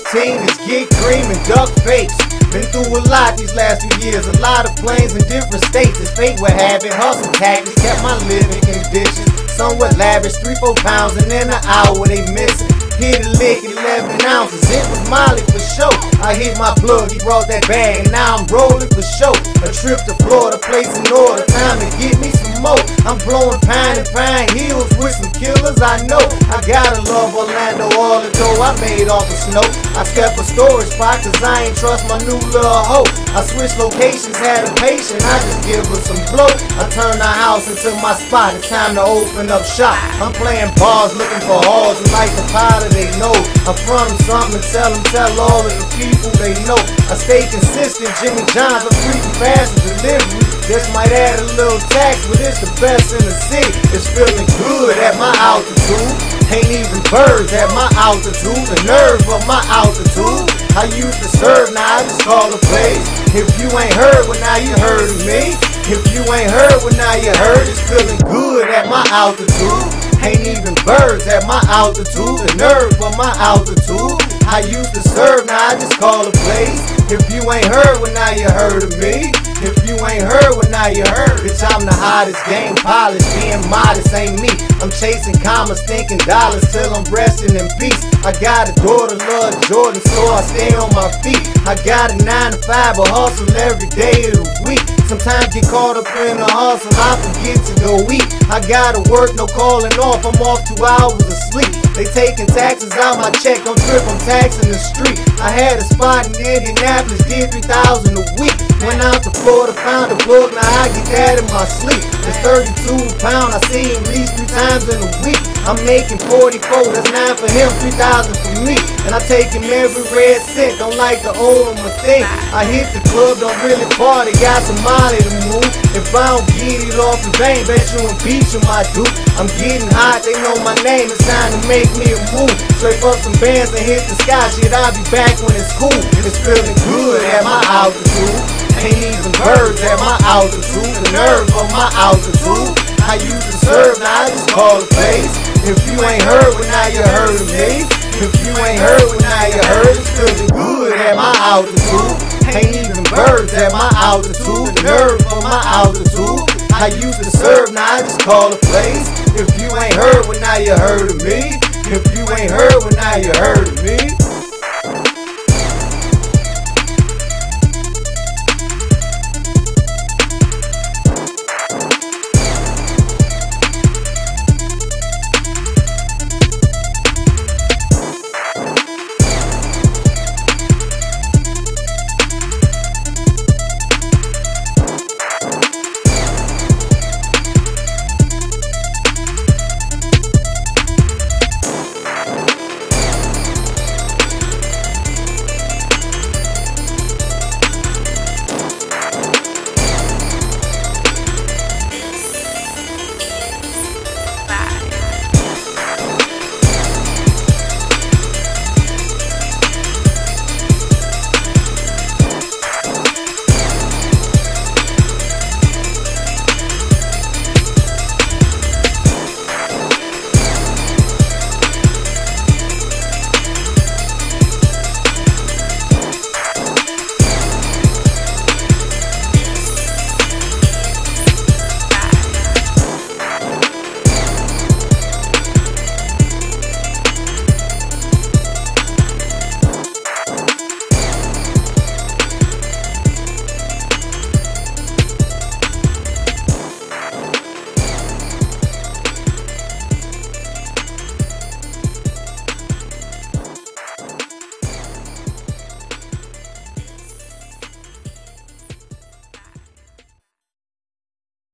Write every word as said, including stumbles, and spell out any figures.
routine is get cream and duck face. Been through a lot these last few years, a lot of planes in different states. As fate would have it, hustle tactics kept my living conditions somewhat lavish. Three, four pounds and in an hour they missing. Hit a lick, eleven ounces, it was Molly for show. I hit my plug, he brought that bag, and now I'm rolling for show. A trip to Florida, place in order, time to get me some more. I'm blowing pine and pine hills with some killers I know. I gotta love Orlando, all the dough I made off the snow. I step a storage spot cause I ain't trust my new little hoe. I switch locations, had a patient, I just give her some blow. I turn the house into my spot, it's time to open up shop. I'm playing bars, looking for halls, and like the powder they know. I front them something and tell them, tell all of the people they know. I stay consistent, Jimmy John's, I'm free and fast and delivery. This might add a little tax, but it's the best in the city. It's feeling good at my altitude. Ain't even birds at my altitude. The nerve of my altitude. I used to serve, now I just call the plays. If you ain't heard, well now you heard of me. If you ain't heard, well now you heard. It's feeling good at my altitude. Ain't even birds at my altitude. The nerve of my altitude. I used to serve, now I just call the plays. If you ain't heard, well now you heard of me. If you ain't heard, well now you heard. Bitch, I'm the hottest, game polished, being modest ain't me. I'm chasing commas, thinking dollars till I'm resting in peace. I got a daughter, love Jordan, so I stay on my feet. I got a nine to five, but hustle every day of the week. Sometimes get caught up in the hustle, I forget to go eat. I gotta work, no calling off, I'm off two hours of sleep. They taking taxes out my check, don't trip, I'm taxing the street. I had a spot in Indianapolis, did three thousand a week. Went out to Florida, found a book, now I get that in my sleep. It's thirty-two a pound, I see him at least three times in a week. I'm making forty-four, that's nine for him, three thousand for me. And I take him every red cent, don't like to owe him a thing. I hit the club, don't really party, got some money to move. If I don't get it off the bank, bet you impeach him, I do. I'm getting hot, they know my name, it's time to make me a move. Straight up some bands and hit the sky, shit, I'll be back when it's cool. It's feeling good at my altitude. Ain't even birds at my altitude. The nerve of my altitude. I used to serve, now I just call the place. If you ain't heard, well now you heard of me. If you ain't heard, well now you heard. It's feeling good at my altitude. Ain't even birds at my altitude. The nerve of my altitude. I used to serve, now I just call the place. If you ain't heard, well now you heard of me. If you ain't heard, well now you heard of me.